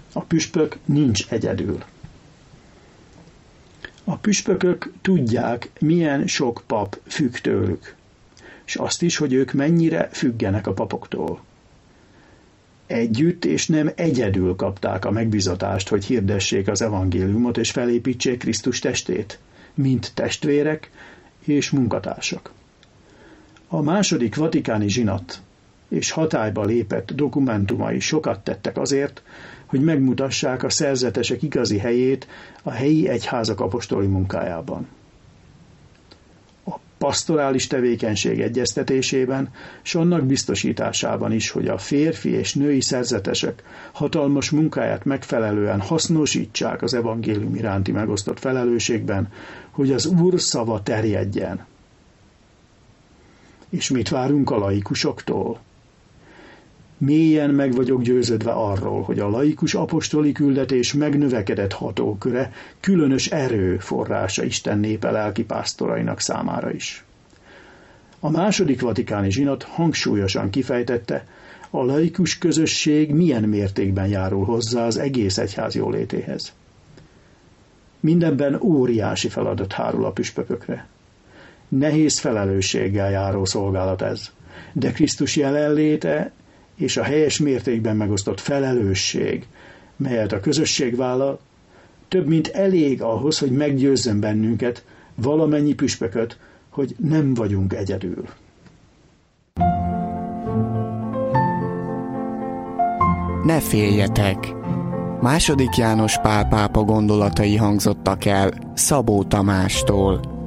A püspök nincs egyedül. A püspökök tudják, milyen sok pap függ tőlük, és azt is, hogy ők mennyire függenek a papoktól. Együtt és nem egyedül kapták a megbízatást, hogy hirdessék az evangéliumot és felépítsék Krisztus testét, mint testvérek és munkatársak. A második vatikáni zsinat és hatályba lépett dokumentumai sokat tettek azért, hogy megmutassák a szerzetesek igazi helyét a helyi egyházak apostoli munkájában. A pastorális tevékenység egyeztetésében s annak biztosításában is, hogy a férfi és női szerzetesek hatalmas munkáját megfelelően hasznosítsák az evangélium iránti megosztott felelősségben, hogy az Úr szava terjedjen. És mit várunk a laikusoktól? Mélyen meg vagyok győződve arról, hogy a laikus apostoli küldetés megnövekedett hatóköre különös erőforrása Isten népe lelkipásztorainak számára is. A második vatikáni zsinat hangsúlyosan kifejtette, a laikus közösség milyen mértékben járul hozzá az egész egyház jólétéhez. Mindenben óriási feladat hárul a püspökökre. Nehéz felelősséggel járó szolgálat ez, de Krisztus jelenléte és a helyes mértékben megosztott felelősség, melyet a közösség vállal, több mint elég ahhoz, hogy meggyőzzön bennünket, valamennyi püspököt, hogy nem vagyunk egyedül. Ne féljetek! II. János Pál pápa gondolatai hangzottak el Szabó Tamástól.